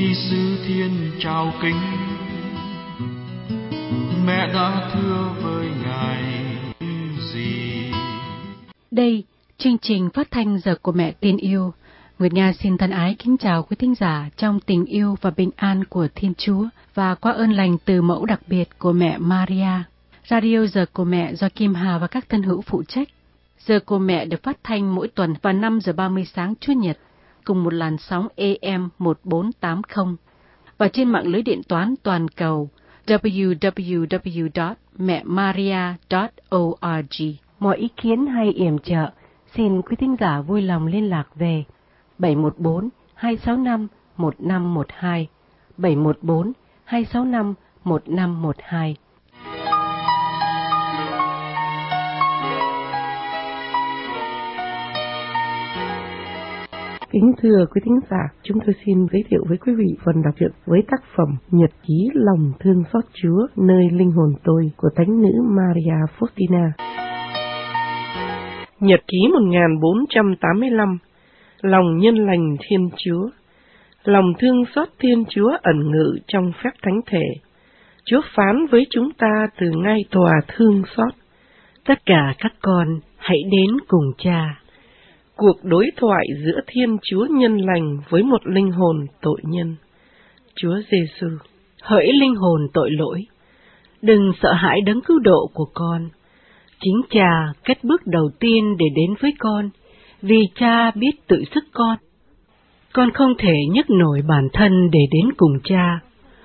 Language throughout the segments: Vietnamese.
Giêsu Thiên trao kính, mẹ đã thưa với Ngài gì? Đây, chương trình phát thanh Giờ của Mẹ Tin Yêu. Nguyệt Nga xin thân ái kính chào quý thính giả trong tình yêu và bình an của Thiên Chúa và qua ơn lành từ mẫu đặc biệt của mẹ Maria. Radio Giờ của Mẹ do Kim Hà và các thân hữu phụ trách. Giờ của Mẹ được phát thanh mỗi tuần vào 5 giờ 30 sáng Chủ nhật cùng một làn sóng AM 1480 và trên mạng lưới điện toán toàn cầu www.mẹmaria.org. Mọi ý kiến hay yểm trợ xin quý thính giả vui lòng liên lạc về 714-265-1512, 714-265-1512. Kính thưa quý thính giả, chúng tôi xin giới thiệu với quý vị phần đọc truyện với tác phẩm Nhật ký lòng thương xót Chúa nơi linh hồn tôi của Thánh nữ Maria Faustina. Nhật ký 1485. Lòng nhân lành Thiên Chúa. Lòng thương xót Thiên Chúa ẩn ngự trong phép thánh thể. Chúa phán với chúng ta từ ngay tòa thương xót: tất cả các con hãy đến cùng Cha. Cuộc đối thoại giữa Thiên Chúa nhân lành với một linh hồn tội nhân. Chúa Giêsu: hỡi linh hồn tội lỗi, đừng sợ hãi đấng cứu độ của con. Chính Cha cất bước đầu tiên để đến với con, vì Cha biết tự sức con. Con không thể nhấc nổi bản thân để đến cùng Cha.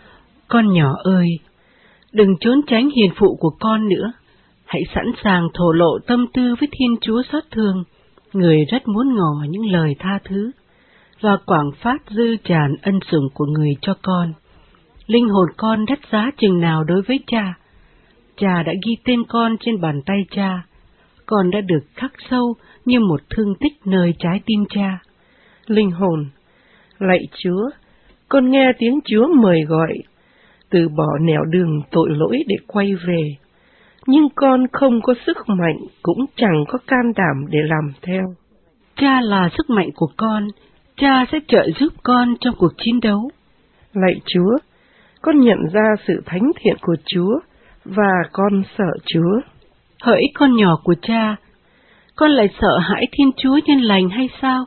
Con nhỏ ơi, đừng trốn tránh hiền phụ của con nữa. Hãy sẵn sàng thổ lộ tâm tư với Thiên Chúa xót thương, người rất muốn ngỏ những lời tha thứ và quảng phát dư tràn ân sủng của người cho con. Linh hồn con đắt giá chừng nào đối với Cha. Cha đã ghi tên con trên bàn tay Cha. Con đã được khắc sâu như một thương tích nơi trái tim Cha. Linh hồn: lạy Chúa, con nghe tiếng Chúa mời gọi, từ bỏ nẻo đường tội lỗi để quay về. Nhưng con không có sức mạnh, cũng chẳng có can đảm để làm theo. Cha là sức mạnh của con, Cha sẽ trợ giúp con trong cuộc chiến đấu. Lạy Chúa, con nhận ra sự thánh thiện của Chúa, và con sợ Chúa. Hỡi con nhỏ của Cha, con lại sợ hãi Thiên Chúa nhân lành hay sao?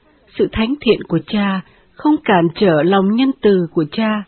Sự thánh thiện của Cha không cản trở lòng nhân từ của Cha.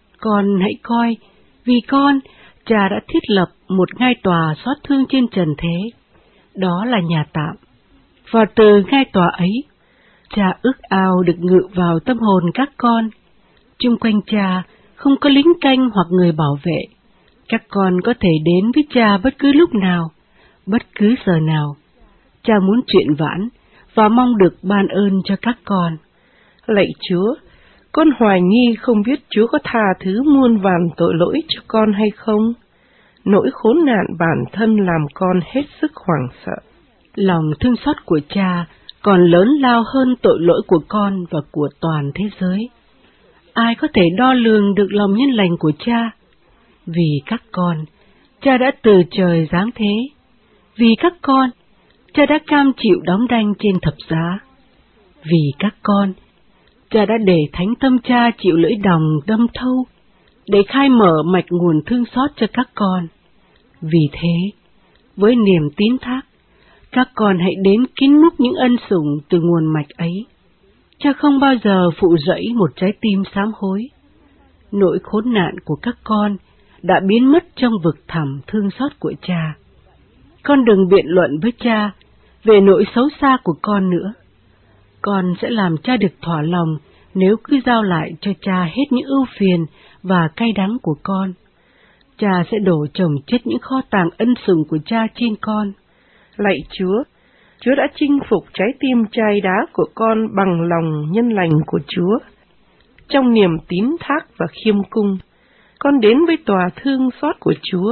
Con hãy coi, vì con, Cha đã thiết lập một ngai tòa xót thương trên trần thế. Đó là nhà tạm. Và từ ngai tòa ấy, Cha ước ao được ngự vào tâm hồn các con. Chung quanh Cha không có lính canh hoặc người bảo vệ. Các con có thể đến với Cha bất cứ lúc nào, bất cứ giờ nào. Cha muốn chuyện vãn và mong được ban ơn cho các con. Lạy Chúa, con hoài nghi không biết Chúa có tha thứ muôn vàn tội lỗi cho con hay không. Nỗi khốn nạn bản thân làm con hết sức hoảng sợ. Lòng thương xót của Cha còn lớn lao hơn tội lỗi của con và của toàn thế giới. Ai có thể đo lường được lòng nhân lành của Cha? Vì các con, Cha đã từ trời giáng thế. Vì các con, Cha đã cam chịu đóng đanh trên thập giá. Vì các con, Cha đã để thánh tâm Cha chịu lưỡi đồng đâm thâu, để khai mở mạch nguồn thương xót cho các con. Vì thế, với niềm tín thác, các con hãy đến kín múc những ân sủng từ nguồn mạch ấy. Cha không bao giờ phụ rẫy một trái tim sám hối. Nỗi khốn nạn của các con đã biến mất trong vực thẳm thương xót của Cha. Con đừng biện luận với Cha về nỗi xấu xa của con nữa. Con sẽ làm Cha được thỏa lòng nếu cứ giao lại cho Cha hết những ưu phiền và cay đắng của con. Cha sẽ đổ chồng chất những kho tàng ân sủng của Cha trên con. Lạy Chúa, Chúa đã chinh phục trái tim chai đá của con bằng lòng nhân lành của Chúa. Trong niềm tín thác và khiêm cung, con đến với tòa thương xót của Chúa.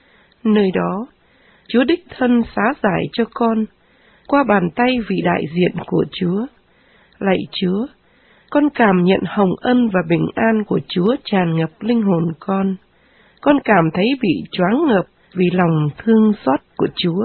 Nơi đó, Chúa đích thân xá giải cho con qua bàn tay vị đại diện của Chúa. Lạy Chúa, con cảm nhận hồng ân và bình an của Chúa tràn ngập linh hồn con. Con cảm thấy bị choáng ngợp vì lòng thương xót của Chúa.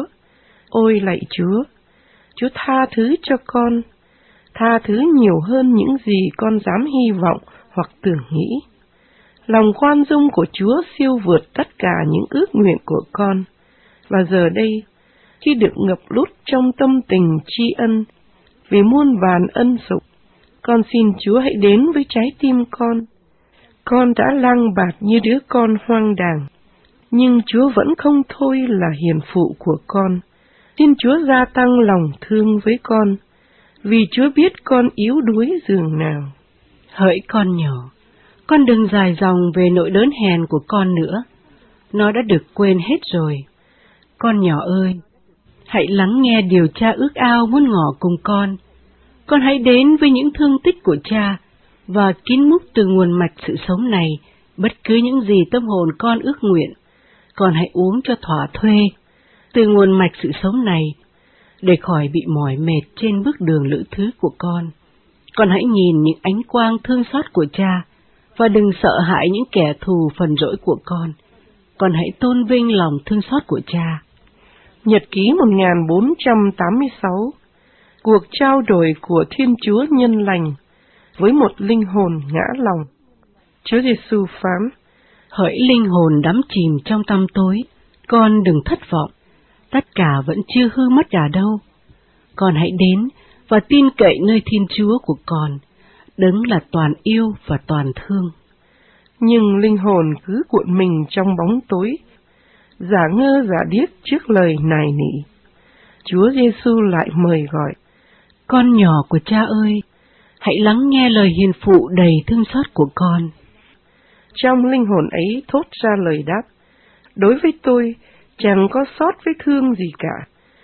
Ôi lạy Chúa, Chúa tha thứ cho con, tha thứ nhiều hơn những gì con dám hy vọng hoặc tưởng nghĩ. Lòng khoan dung của Chúa siêu vượt tất cả những ước nguyện của con. Và giờ đây, khi được ngập lút trong tâm tình tri ân vì muôn vàn ân sủng, con xin Chúa hãy đến với trái tim con. Con đã lang bạt như đứa con hoang đàng, nhưng Chúa vẫn không thôi là hiền phụ của con. Xin Chúa gia tăng lòng thương với con, vì Chúa biết con yếu đuối dường nào. Hỡi con nhỏ, con đừng dài dòng về nỗi đớn hèn của con nữa. Nó đã được quên hết rồi. Con nhỏ ơi, hãy lắng nghe điều cha ước ao muốn ngỏ cùng con. Con hãy đến với những thương tích của cha và kín múc từ nguồn mạch sự sống này bất cứ những gì tâm hồn con ước nguyện. Con hãy uống cho thỏa thuê từ nguồn mạch sự sống này để khỏi bị mỏi mệt trên bước đường lữ thứ của con. Con hãy nhìn những ánh quang thương xót của cha và đừng sợ hãi những kẻ thù phần rỗi của con. Con hãy tôn vinh lòng thương xót của cha. Nhật ký 1486, cuộc trao đổi của Thiên Chúa nhân lành với một linh hồn ngã lòng. Chúa Giêsu phán: Hỡi linh hồn đắm chìm trong tăm tối, con đừng thất vọng, tất cả vẫn chưa hư mất cả đâu. Con hãy đến và tin cậy nơi Thiên Chúa của con, đấng là toàn yêu và toàn thương. Nhưng linh hồn cứ cuộn mình trong bóng tối, giả ngơ giả điếc trước lời nài nỉ. Chúa Giêsu lại mời gọi: Con nhỏ của cha ơi, hãy lắng nghe lời hiền phụ đầy thương xót của con. Trong linh hồn ấy thốt ra lời đáp: Đối với tôi, chẳng có sót vết thương gì cả.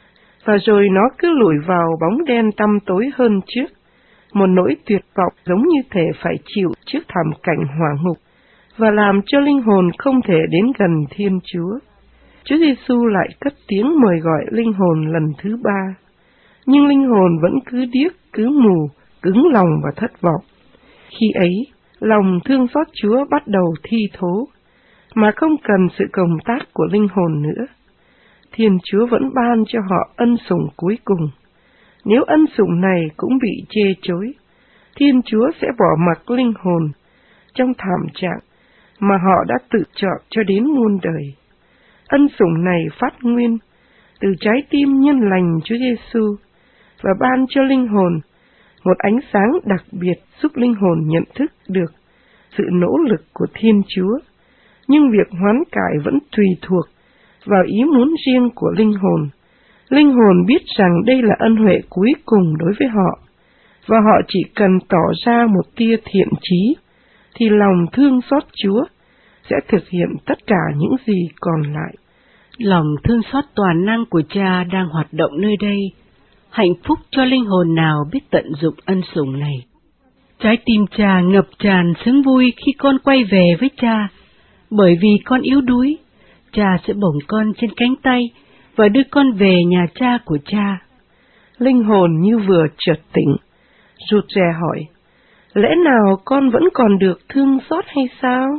Và rồi nó cứ lủi vào bóng đen tăm tối hơn trước, một nỗi tuyệt vọng giống như thể phải chịu trước thảm cảnh hỏa ngục, và làm cho linh hồn không thể đến gần Thiên Chúa. Chúa Giêsu lại cất tiếng mời gọi linh hồn lần thứ 3, nhưng linh hồn vẫn cứ điếc, cứ mù, cứng lòng và thất vọng. Khi ấy, lòng thương xót Chúa bắt đầu thi thố, mà không cần sự công tác của linh hồn nữa. Thiên Chúa vẫn ban cho họ ân sủng cuối cùng. Nếu ân sủng này cũng bị chê chối, Thiên Chúa sẽ bỏ mặc linh hồn trong thảm trạng mà họ đã tự chọn cho đến muôn đời. Ân sủng này phát nguyên từ trái tim nhân lành Chúa Giêsu và ban cho linh hồn một ánh sáng đặc biệt giúp linh hồn nhận thức được sự nỗ lực của Thiên Chúa. Nhưng việc hoán cải vẫn tùy thuộc vào ý muốn riêng của linh hồn. Linh hồn biết rằng đây là ân huệ cuối cùng đối với họ, và họ chỉ cần tỏ ra một tia thiện chí, thì lòng thương xót Chúa sẽ thực hiện tất cả những gì còn lại. Lòng thương xót toàn năng của cha đang hoạt động nơi đây. Hạnh phúc cho linh hồn nào biết tận dụng ân sủng này. Trái tim cha ngập tràn sướng vui khi con quay về với cha. Bởi vì con yếu đuối, cha sẽ bổng con trên cánh tay và đưa con về nhà cha của cha. Linh hồn như vừa chợt tỉnh, rụt rè hỏi: Lẽ nào con vẫn còn được thương xót hay sao?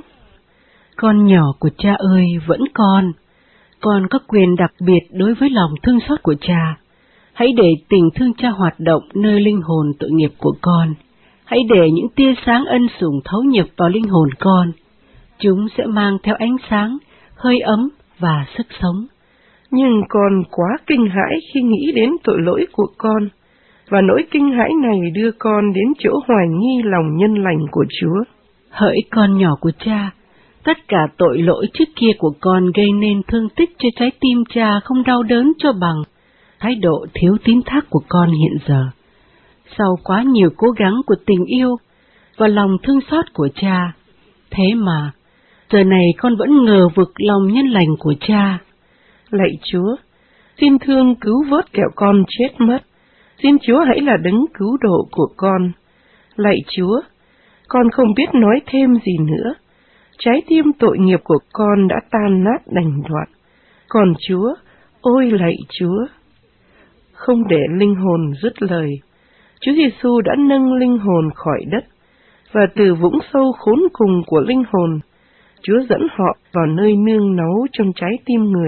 Con nhỏ của cha ơi, vẫn còn. Con có quyền đặc biệt đối với lòng thương xót của cha. Hãy để tình thương cha hoạt động nơi linh hồn tội nghiệp của con. Hãy để những tia sáng ân sủng thấu nhập vào linh hồn con. Chúng sẽ mang theo ánh sáng, hơi ấm và sức sống. Nhưng con quá kinh hãi khi nghĩ đến tội lỗi của con, và nỗi kinh hãi này đưa con đến chỗ hoài nghi lòng nhân lành của Chúa. Hỡi con nhỏ của cha, tất cả tội lỗi trước kia của con gây nên thương tích cho trái tim cha không đau đớn cho bằng thái độ thiếu tín thác của con hiện giờ. Sau quá nhiều cố gắng của tình yêu và lòng thương xót của cha, thế mà giờ này con vẫn ngờ vực lòng nhân lành của cha. Lạy Chúa, xin thương cứu vớt kẻo con chết mất. Xin Chúa hãy là đấng cứu độ của con. Lạy Chúa, con không biết nói thêm gì nữa. Trái tim tội nghiệp của con đã tan nát đành đoạn. Còn Chúa, ôi lạy Chúa! Không để linh hồn dứt lời, Chúa Giêsu đã nâng linh hồn khỏi đất, và từ vũng sâu khốn cùng của linh hồn, Chúa dẫn họ vào nơi nương náu trong trái tim người,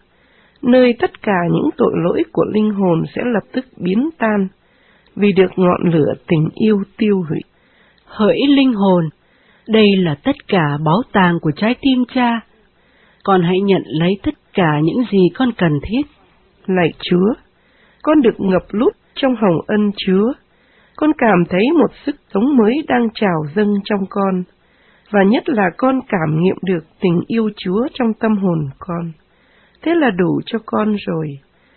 nơi tất cả những tội lỗi của linh hồn sẽ lập tức biến tan, vì được ngọn lửa tình yêu tiêu hủy. Hỡi linh hồn, Đây là tất cả báu tàng của trái tim cha. Con hãy nhận lấy tất cả những gì con cần thiết. Lạy Chúa, con được ngập lút trong hồng ân Chúa. Con cảm thấy một sức sống mới đang trào dâng trong con, và nhất là con cảm nghiệm được tình yêu Chúa trong tâm hồn con. Thế là đủ cho con rồi.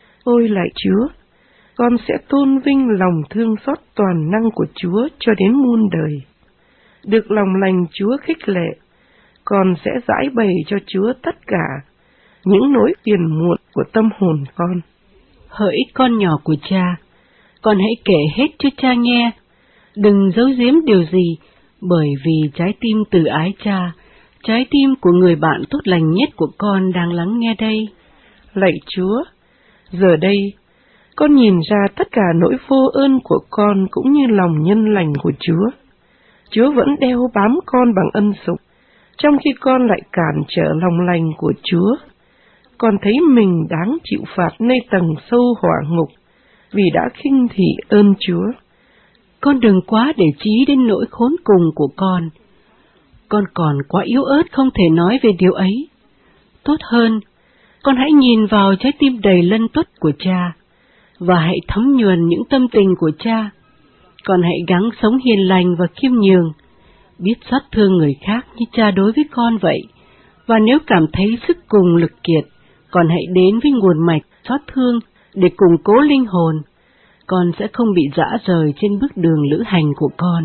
Ôi lạy Chúa, con sẽ tôn vinh lòng thương xót toàn năng của Chúa cho đến muôn đời. Được lòng lành Chúa khích lệ, con sẽ giải bày cho Chúa tất cả những nỗi phiền muộn của tâm hồn con. Hỡi con nhỏ của cha, con hãy kể hết cho cha nghe, đừng giấu giếm điều gì, bởi vì trái tim từ ái cha, trái tim của người bạn tốt lành nhất của con đang lắng nghe đây. Lạy Chúa, giờ đây, con nhìn ra tất cả nỗi vô ơn của con cũng như lòng nhân lành của Chúa. Chúa vẫn đeo bám con bằng ân sủng, trong khi con lại cản trở lòng lành của Chúa. Con thấy mình đáng chịu phạt nơi tầng sâu hỏa ngục, vì đã khinh thị ơn Chúa. Con đừng quá để trí đến nỗi khốn cùng của con. Con còn quá yếu ớt không thể nói về điều ấy. Tốt hơn, con hãy nhìn vào trái tim đầy lân tuất của cha, và hãy thấm nhuần những tâm tình của cha. Con hãy gắng sống hiền lành và khiêm nhường, biết xót thương người khác như cha đối với con vậy. Và nếu cảm thấy sức cùng lực kiệt, con hãy đến với nguồn mạch xót thương để củng cố linh hồn. Con sẽ không bị rã rời trên bước đường lữ hành của con.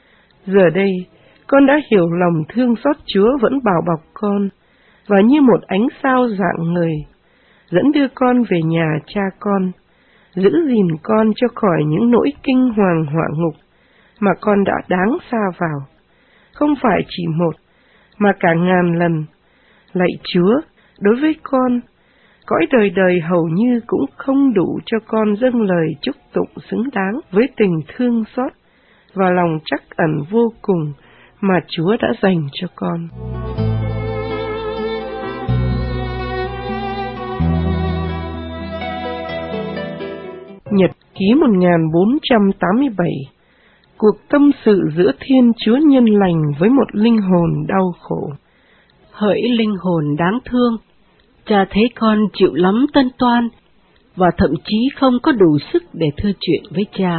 Giờ đây, con đã hiểu lòng thương xót Chúa vẫn bảo bọc con, và như một ánh sao rạng ngời, dẫn đưa con về nhà cha con, giữ gìn con cho khỏi những nỗi kinh hoàng hỏa ngục mà con đã đáng sa vào, không phải chỉ một, mà cả ngàn lần. Lạy Chúa, đối với con, cõi đời đời hầu như cũng không đủ cho con dâng lời chúc tụng xứng đáng với tình thương xót và lòng trắc ẩn vô cùng mà Chúa đã dành cho con. Nhật ký 1487. Cuộc tâm sự giữa Thiên Chúa nhân lành với một linh hồn đau khổ. Hỡi linh hồn đáng thương, cha thấy con chịu lắm tân toan, và thậm chí không có đủ sức để thưa chuyện với cha.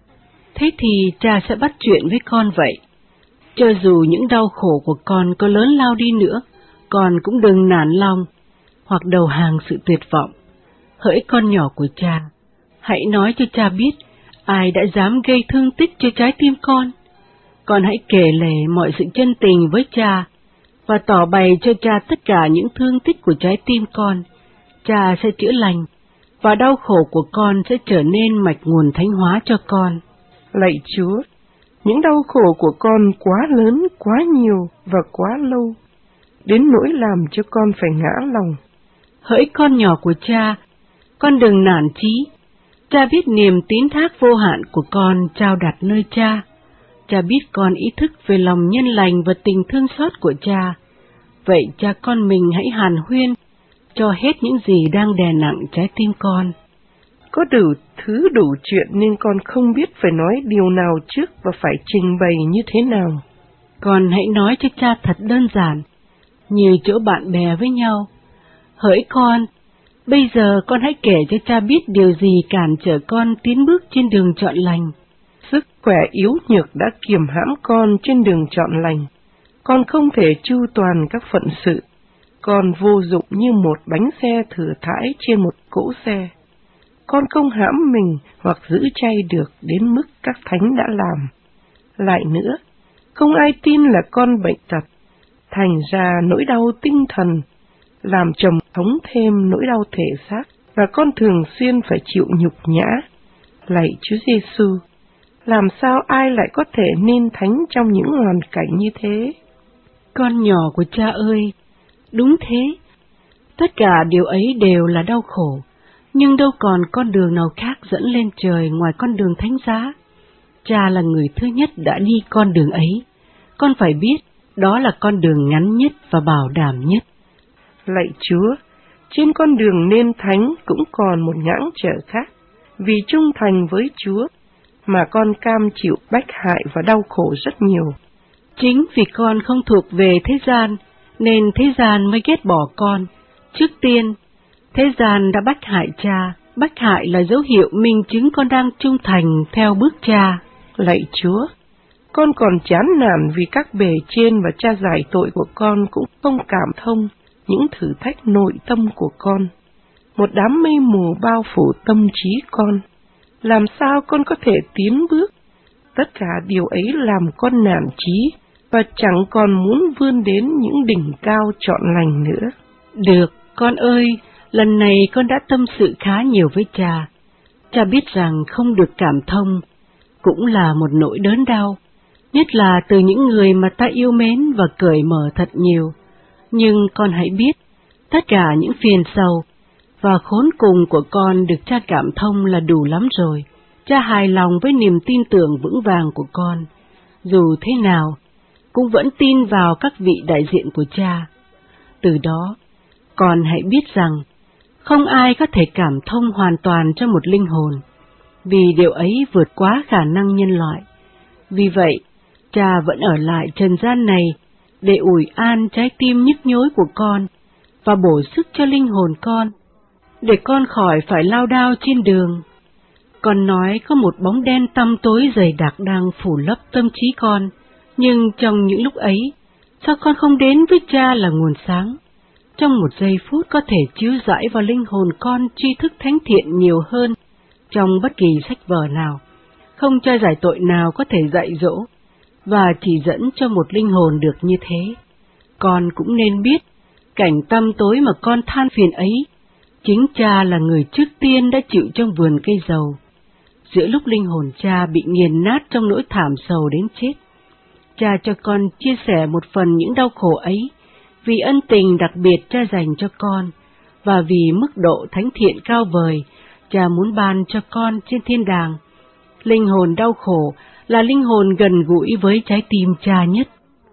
Thế thì cha sẽ bắt chuyện với con vậy. Cho dù những đau khổ của con có lớn lao đi nữa, con cũng đừng nản lòng, hoặc đầu hàng sự tuyệt vọng. Hỡi con nhỏ của cha, hãy nói cho cha biết ai đã dám gây thương tích cho trái tim con. Con hãy kể lể mọi sự chân tình với cha, và tỏ bày cho cha tất cả những thương tích của trái tim con. Cha sẽ chữa lành, và đau khổ của con sẽ trở nên mạch nguồn thánh hóa cho con. Lạy Chúa, những đau khổ của con quá lớn, quá nhiều và quá lâu, đến nỗi làm cho con phải ngã lòng. Hỡi con nhỏ của cha, con đừng nản chí. Cha biết niềm tín thác vô hạn của con trao đặt nơi cha. Cha biết con ý thức về lòng nhân lành và tình thương xót của cha. Vậy cha con mình hãy hàn huyên cho hết những gì đang đè nặng trái tim con. Có đủ thứ đủ chuyện nên con không biết phải nói điều nào trước và phải trình bày như thế nào. Con hãy nói cho cha thật đơn giản, như chỗ bạn bè với nhau. Hỡi con, bây giờ con hãy kể cho cha biết điều gì cản trở con tiến bước trên đường chọn lành. Sức khỏe yếu nhược đã kiềm hãm con trên đường chọn lành. Con không thể chu toàn các phận sự. Con vô dụng như một bánh xe thừa thãi trên một cỗ xe. Con không hãm mình hoặc giữ chay được đến mức các thánh đã làm. Lại nữa, không ai tin là con bệnh tật. Thành ra nỗi đau tinh thần làm trầm thống thêm nỗi đau thể xác, và con thường xuyên phải chịu nhục nhã. Lạy Chúa Giêsu, làm sao ai lại có thể nên thánh trong những hoàn cảnh như thế? Con nhỏ của cha ơi, đúng thế, tất cả điều ấy đều là đau khổ, nhưng đâu còn con đường nào khác dẫn lên trời ngoài con đường thánh giá. Cha là người thứ nhất đã đi con đường ấy, con phải biết đó là con đường ngắn nhất và bảo đảm nhất. Lạy Chúa, trên con đường nên thánh cũng còn một ngãng trở khác. Vì trung thành với Chúa mà con cam chịu bách hại và đau khổ rất nhiều. Chính vì con không thuộc về thế gian, nên thế gian mới ghét bỏ con. Trước tiên, thế gian đã bách hại cha, bách hại là dấu hiệu minh chứng con đang trung thành theo bước cha. Lạy Chúa, con còn chán nản vì các bề trên và cha giải tội của con cũng không cảm thông những thử thách nội tâm của con. Một đám mây mù bao phủ tâm trí con. Làm sao con có thể tiến bước? Tất cả điều ấy làm con nản chí và chẳng còn muốn vươn đến những đỉnh cao trọn lành nữa. Được, con ơi, lần này con đã tâm sự khá nhiều với cha. Cha biết rằng không được cảm thông cũng là một nỗi đớn đau, nhất là từ những người mà ta yêu mến và cởi mở thật nhiều. Nhưng con hãy biết, tất cả những phiền sầu và khốn cùng của con được cha cảm thông là đủ lắm rồi. Cha hài lòng với niềm tin tưởng vững vàng của con. Dù thế nào, cũng vẫn tin vào các vị đại diện của cha. Từ đó, con hãy biết rằng, không ai có thể cảm thông hoàn toàn cho một linh hồn, vì điều ấy vượt quá khả năng nhân loại. Vì vậy, cha vẫn ở lại trần gian này để ủi an trái tim nhức nhối của con và bổ sức cho linh hồn con, để con khỏi phải lao đao trên đường. Con nói có một bóng đen tăm tối dày đặc đang phủ lấp tâm trí con, nhưng trong những lúc ấy, sao con không đến với cha là nguồn sáng? Trong một giây phút có thể chiếu rọi vào linh hồn con tri thức thánh thiện nhiều hơn trong bất kỳ sách vở nào. Không cho giải tội nào có thể dạy dỗ và chỉ dẫn cho một linh hồn được như thế. Con cũng nên biết, cảnh tăm tối mà con than phiền ấy, chính cha là người trước tiên đã chịu trong vườn cây dầu. Giữa lúc linh hồn cha bị nghiền nát trong nỗi thảm sầu đến chết, cha cho con chia sẻ một phần những đau khổ ấy, vì ân tình đặc biệt cha dành cho con, và vì mức độ thánh thiện cao vời cha muốn ban cho con trên thiên đàng. Linh hồn đau khổ là linh hồn gần gũi với trái tim cha nhất.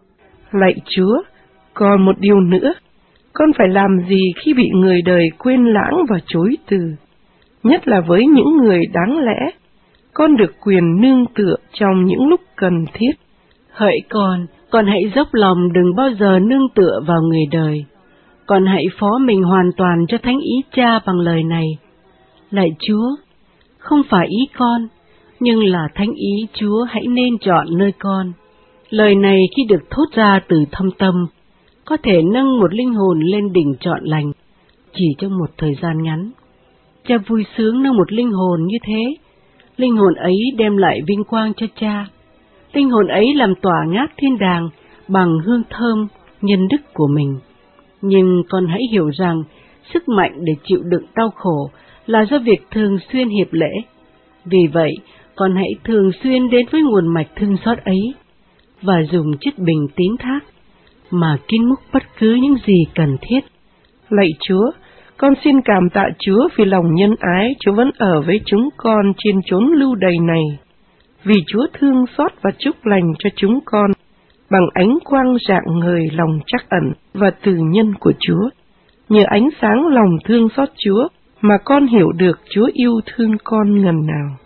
Lạy Chúa, còn một điều nữa, con phải làm gì khi bị người đời quên lãng và chối từ? Nhất là với những người đáng lẽ, con được quyền nương tựa trong những lúc cần thiết. Hỡi con hãy dốc lòng đừng bao giờ nương tựa vào người đời. Con hãy phó mình hoàn toàn cho thánh ý cha bằng lời này. Lạy Chúa, không phải ý con, nhưng là thánh ý Chúa hãy nên chọn nơi con. Lời này khi được thốt ra từ thâm tâm, có thể nâng một linh hồn lên đỉnh trọn lành, chỉ trong một thời gian ngắn. Cha vui sướng nâng một linh hồn như thế. Linh hồn ấy đem lại vinh quang cho cha. Linh hồn ấy làm tỏa ngát thiên đàng bằng hương thơm nhân đức của mình. Nhưng con hãy hiểu rằng, sức mạnh để chịu đựng đau khổ là do việc thường xuyên hiệp lễ. Vì vậy, con hãy thường xuyên đến với nguồn mạch thương xót ấy, và dùng chiếc bình tín thác mà kín múc bất cứ những gì cần thiết. Lạy Chúa, con xin cảm tạ Chúa vì lòng nhân ái Chúa vẫn ở với chúng con trên chốn lưu đày này. Vì Chúa thương xót và chúc lành cho chúng con bằng ánh quang rạng ngời lòng trắc ẩn và từ nhân của Chúa. Nhờ ánh sáng lòng thương xót Chúa mà con hiểu được Chúa yêu thương con ngần nào.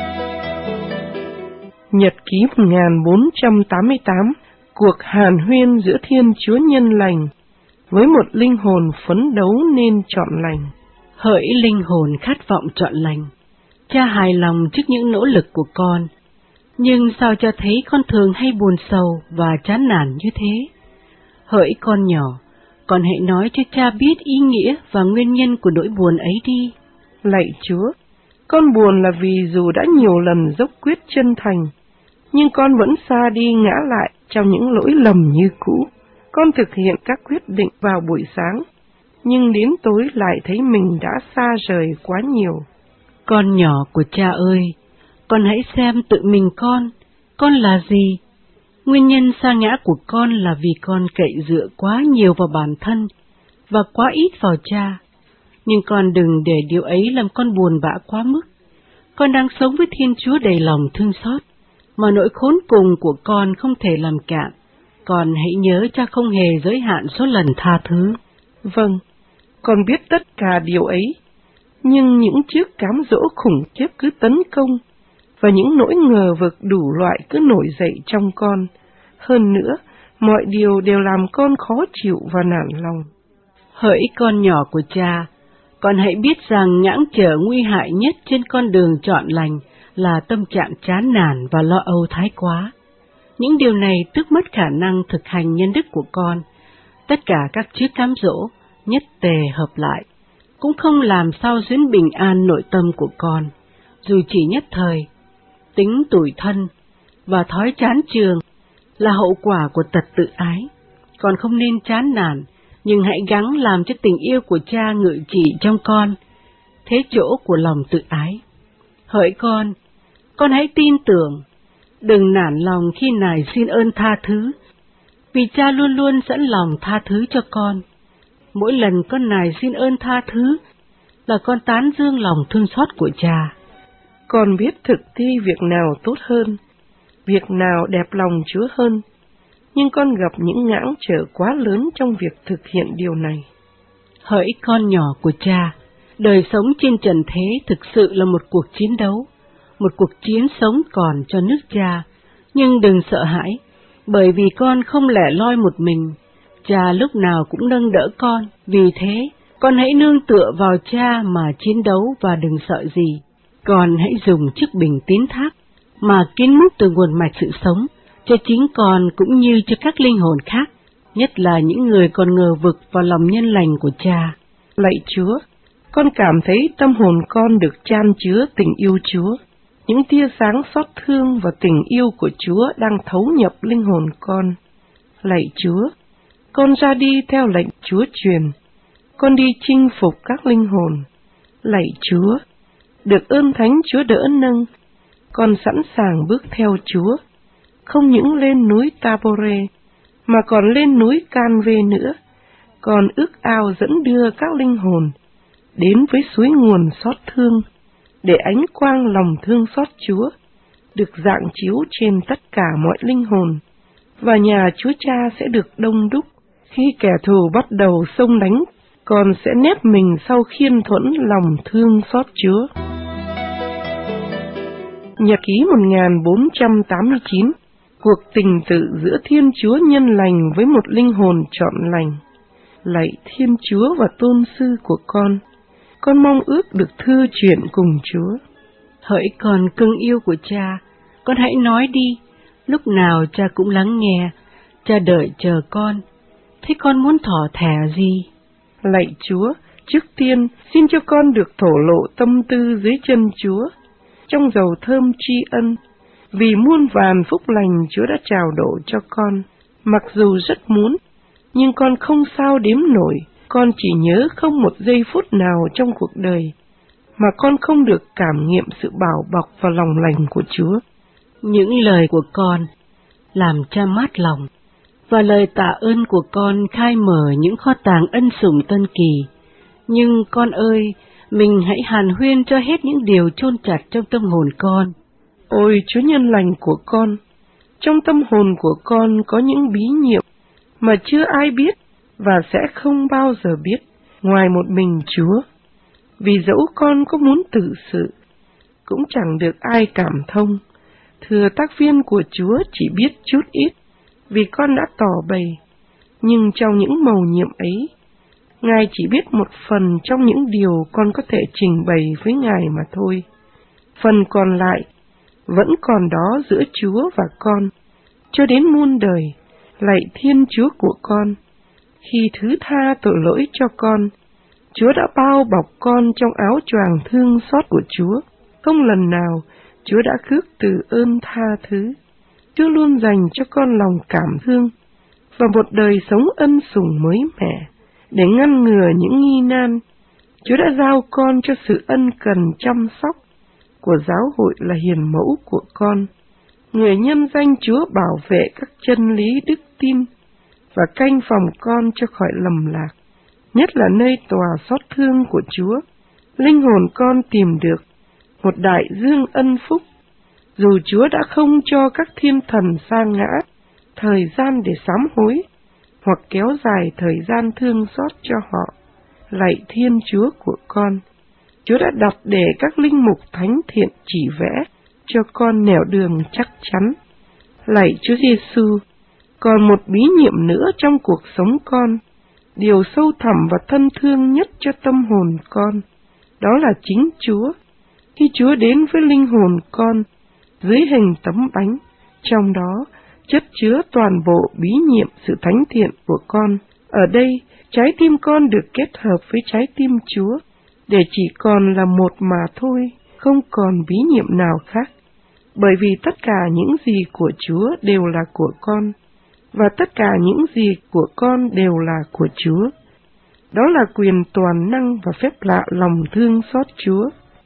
Nhật ký 1488, cuộc hàn huyên giữa Thiên Chúa nhân lành với một linh hồn phấn đấu nên trọn lành. Hỡi linh hồn khát vọng trọn lành, cha hài lòng trước những nỗ lực của con, nhưng sao cha thấy con thường hay buồn sầu và chán nản như thế? Hỡi con nhỏ, con hãy nói cho cha biết ý nghĩa và nguyên nhân của nỗi buồn ấy đi. Lạy Chúa, con buồn là vì dù đã nhiều lần dốc quyết chân thành, nhưng con vẫn xa đi ngã lại trong những lỗi lầm như cũ. Con thực hiện các quyết định vào buổi sáng, nhưng đến tối lại thấy mình đã xa rời quá nhiều. Con nhỏ của cha ơi, con hãy xem tự mình con là gì? Nguyên nhân sa ngã của con là vì con cậy dựa quá nhiều vào bản thân và quá ít vào cha. Nhưng con đừng để điều ấy làm con buồn bã quá mức. Con đang sống với Thiên Chúa đầy lòng thương xót, mà nỗi khốn cùng của con không thể làm cạn. Con hãy nhớ cha không hề giới hạn số lần tha thứ. Vâng, con biết tất cả điều ấy, nhưng những chiếc cám dỗ khủng khiếp cứ tấn công, và những nỗi ngờ vực đủ loại cứ nổi dậy trong con, Hơn nữa, mọi điều đều làm con khó chịu và nản lòng. Hỡi con nhỏ của Cha, con hãy biết rằng ngãng trở nguy hại nhất trên con đường chọn lành là tâm trạng chán nản và lo âu thái quá. Những điều này tước mất khả năng thực hành nhân đức của con. Tất cả các chiếc cám dỗ, nhất tề hợp lại, cũng không làm sao xuyến bình an nội tâm của con, dù chỉ nhất thời. Tính tủi thân và thói chán chường là hậu quả của tật tự ái. Con không nên chán nản, nhưng hãy gắng làm cho tình yêu của Cha ngự trị trong con, thế chỗ của lòng tự ái. Hỡi con hãy tin tưởng, đừng nản lòng khi nài xin ơn tha thứ, vì Cha luôn luôn sẵn lòng tha thứ cho con. Mỗi lần con nài xin ơn tha thứ là con tán dương lòng thương xót của Cha. Con biết thực thi việc nào tốt hơn, việc nào đẹp lòng Chúa hơn, nhưng con gặp những ngãng trở quá lớn trong việc thực hiện điều này. Hỡi con nhỏ của Cha, đời sống trên trần thế thực sự là một cuộc chiến đấu, một cuộc chiến sống còn cho nước Cha, nhưng đừng sợ hãi, bởi vì con không lẻ loi một mình. Cha lúc nào cũng nâng đỡ con, vì thế con hãy nương tựa vào Cha mà chiến đấu và đừng sợ gì. Con hãy dùng chiếc bình tín thác mà kín múc từ nguồn mạch sự sống cho chính con cũng như cho các linh hồn khác, nhất là những người còn ngờ vực vào lòng nhân lành của Cha. Lạy Chúa, con cảm thấy tâm hồn con được chan chứa tình yêu Chúa. Những tia sáng xót thương và tình yêu của Chúa đang thấu nhập linh hồn con. Lạy Chúa, con ra đi theo lệnh Chúa truyền, con đi chinh phục các linh hồn. Lạy Chúa, được ơn Thánh Chúa đỡ nâng, con sẵn sàng bước theo Chúa, không những lên núi Tabore, mà còn lên núi Canve nữa. Con ước ao dẫn đưa các linh hồn đến với suối nguồn xót thương, để ánh quang lòng thương xót Chúa được rạng chiếu trên tất cả mọi linh hồn, và nhà Chúa Cha sẽ được đông đúc. Khi kẻ thù bắt đầu xông đánh, con sẽ nép mình sau khiên thuẫn lòng thương xót Chúa. Nhật ký 1489. Cuộc tình tự giữa Thiên Chúa nhân lành với một linh hồn chọn lành. Lạy Thiên Chúa và Tôn Sư của con mong ước được thưa chuyện cùng Chúa. Hỡi con cưng yêu của Cha, con hãy nói đi, lúc nào Cha cũng lắng nghe. Cha đợi chờ con, thế con muốn thỏ thẻ gì? Lạy Chúa, trước tiên xin cho con được thổ lộ tâm tư dưới chân Chúa, trong dầu thơm tri ân, vì muôn vàn phúc lành Chúa đã trao đổ cho con. Mặc dù rất muốn, nhưng con không sao đếm nổi. Con chỉ nhớ không một giây phút nào trong cuộc đời mà con không được cảm nghiệm sự bảo bọc và lòng lành của Chúa. Những lời của con làm Cha mát lòng, và lời tạ ơn của con khai mở những kho tàng ân sủng tân kỳ. Nhưng con ơi, mình hãy hàn huyên cho hết những điều chôn chặt trong tâm hồn con. Ôi Chúa nhân lành của con, trong tâm hồn của con có những bí nhiệm mà chưa ai biết và sẽ không bao giờ biết ngoài một mình Chúa. Vì dẫu con có muốn tự sự, cũng chẳng được ai cảm thông. Thừa tác viên của Chúa chỉ biết chút ít, vì con đã tỏ bày. Nhưng trong những mầu nhiệm ấy, Ngài chỉ biết một phần trong những điều con có thể trình bày với Ngài mà thôi. Phần còn lại vẫn còn đó giữa Chúa và con, cho đến muôn đời. Lạy Thiên Chúa của con, khi thứ tha tội lỗi cho con, Chúa đã bao bọc con trong áo choàng thương xót của Chúa. Không lần nào Chúa đã khước từ ơn tha thứ. Chúa luôn dành cho con lòng cảm thương và một đời sống ân sủng mới mẻ. Để ngăn ngừa những nghi nan, Chúa đã giao con cho sự ân cần chăm sóc của giáo hội là hiền mẫu của con, người nhân danh Chúa bảo vệ các chân lý đức tin và canh phòng con cho khỏi lầm lạc. Nhất là nơi tòa xót thương của Chúa, linh hồn con tìm được một đại dương ân phúc, dù Chúa đã không cho các thiên thần sa ngã thời gian để sám hối, hoặc kéo dài thời gian thương xót cho họ. Lạy Thiên Chúa của con, Chúa đã đặt để các linh mục thánh thiện chỉ vẽ cho con nẻo đường chắc chắn. Lạy Chúa Giêsu, Còn một bí nhiệm nữa trong cuộc sống con, điều sâu thẳm và thân thương nhất cho tâm hồn con, đó là chính Chúa. Khi Chúa đến với linh hồn con dưới hình tấm bánh, trong đó chất chứa toàn bộ bí nhiệm sự thánh thiện của con. Ở đây, trái tim con được kết hợp với trái tim Chúa, để chỉ còn là một mà thôi, không còn bí nhiệm nào khác. Bởi vì tất cả những gì của Chúa đều là của con, và tất cả những gì của con đều là của Chúa. Đó là quyền toàn năng và phép lạ lòng thương xót Chúa.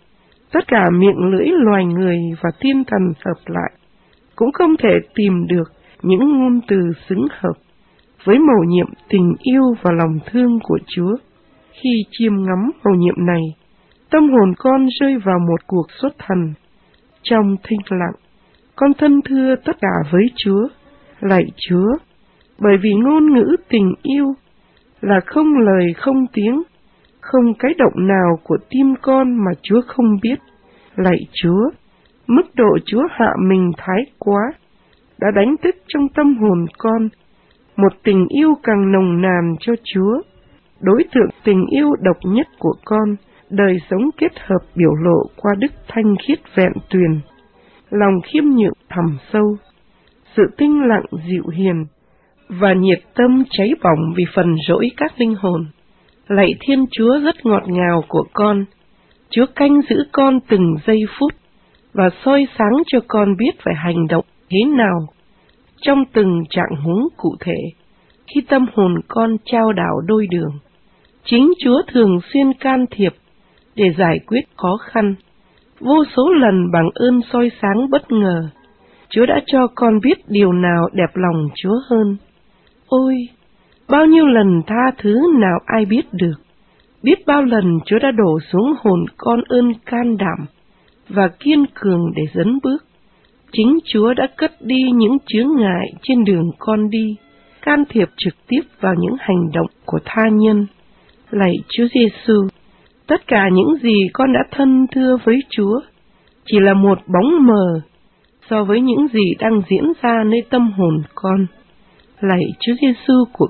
Tất cả miệng lưỡi loài người và thiên thần hợp lại cũng không thể tìm được những ngôn từ xứng hợp với mầu nhiệm tình yêu và lòng thương của Chúa. Khi chiêm ngắm mầu nhiệm này, tâm hồn con rơi vào một cuộc xuất thần. Trong thinh lặng, con thân thưa tất cả với Chúa. Lạy Chúa, bởi vì ngôn ngữ tình yêu là không lời không tiếng, không cái động nào của tim con mà Chúa không biết. Lạy Chúa, mức độ Chúa hạ mình thái quá đã đánh thức trong tâm hồn con một tình yêu càng nồng nàn cho Chúa. Đối tượng tình yêu độc nhất của con, đời sống kết hợp biểu lộ qua đức thanh khiết vẹn tuyền, lòng khiêm nhượng thẳm sâu, sự tinh lặng dịu hiền và nhiệt tâm cháy bỏng vì phần dỗi các linh hồn. Lạy Thiên Chúa rất ngọt ngào của con, Chúa canh giữ con từng giây phút và soi sáng cho con biết phải hành động thế nào trong từng trạng huống cụ thể. Khi tâm hồn con chao đảo đôi đường, chính Chúa thường xuyên can thiệp để giải quyết khó khăn. Vô số lần bằng ơn soi sáng bất ngờ, Chúa đã cho con biết điều nào đẹp lòng Chúa hơn. Ôi, bao nhiêu lần tha thứ nào ai biết được. Biết bao lần Chúa đã đổ xuống hồn con ơn can đảm và kiên cường để dấn bước. Chính Chúa đã cất đi những chướng ngại trên đường con đi, can thiệp trực tiếp vào những hành động của tha nhân. Lạy Chúa Giêsu, tất cả những gì con đã thân thưa với Chúa chỉ là một bóng mờ so với những gì đang diễn ra nơi tâm hồn con. Lạy Chúa Giêsu của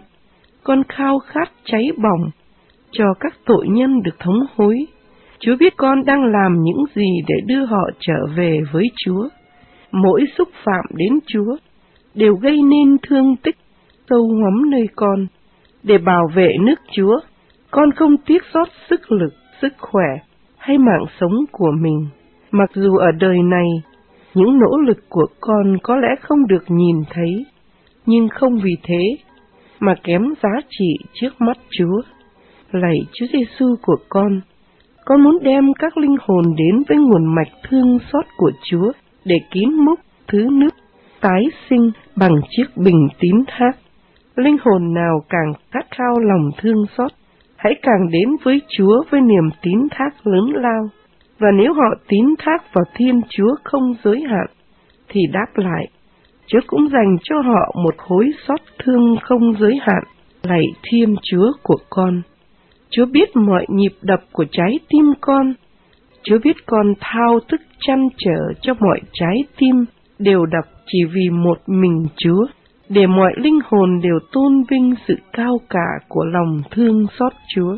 con khao khát cháy bỏng cho các tội nhân được thống hối. Chúa biết con đang làm những gì để đưa họ trở về với Chúa. Mỗi xúc phạm đến Chúa đều gây nên thương tích sâu ngấm nơi con. Để bảo vệ nước Chúa, con không tiếc xót sức lực, sức khỏe hay mạng sống của mình. Mặc dù ở đời này, những nỗ lực của con có lẽ không được nhìn thấy, nhưng không vì thế mà kém giá trị trước mắt Chúa. Lạy Chúa Giêsu của con muốn đem các linh hồn đến với nguồn mạch thương xót của Chúa để kín múc thứ nước tái sinh bằng chiếc bình tín thác. Linh hồn nào càng khát khao lòng thương xót, hãy càng đến với Chúa với niềm tín thác lớn lao. Và nếu họ tín thác vào Thiên Chúa không giới hạn, thì đáp lại, Chúa cũng dành cho họ một khối xót thương không giới hạn. Lạy Thiên Chúa của con, Chúa biết mọi nhịp đập của trái tim con. Chúa biết con thao thức trăn trở cho mọi trái tim đều đập chỉ vì một mình Chúa, để mọi linh hồn đều tôn vinh sự cao cả của lòng thương xót Chúa.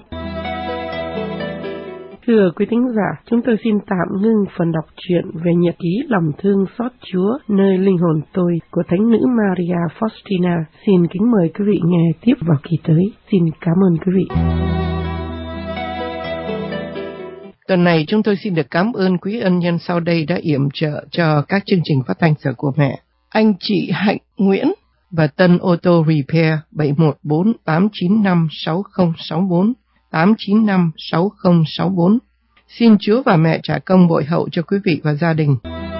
Thưa quý thính giả, chúng tôi xin tạm ngưng phần đọc truyện về nhật ký lòng thương xót Chúa nơi linh hồn tôi của Thánh nữ Maria Faustina. Xin kính mời quý vị nghe tiếp vào kỳ tới. Xin cảm ơn quý vị. Tuần này chúng tôi xin được cảm ơn quý ân nhân sau đây đã yểm trợ cho các chương trình phát thanh sở của mẹ. Anh chị Hạnh Nguyễn và Tân Auto Repair 714-895-6064, 895-6064. Xin Chúa và mẹ trả công bội hậu cho quý vị và gia đình.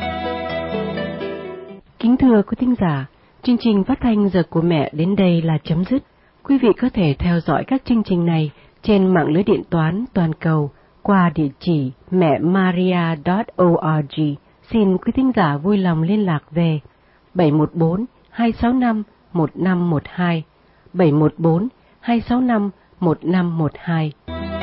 Kính thưa quý thính giả, chương trình phát thanh giờ của mẹ đến đây là chấm dứt. Quý vị có thể theo dõi các chương trình này trên mạng lưới điện toán toàn cầu qua địa chỉ mẹmaria.org. Xin quý thính giả vui lòng liên lạc về 714-265-1512, 714-265-1512.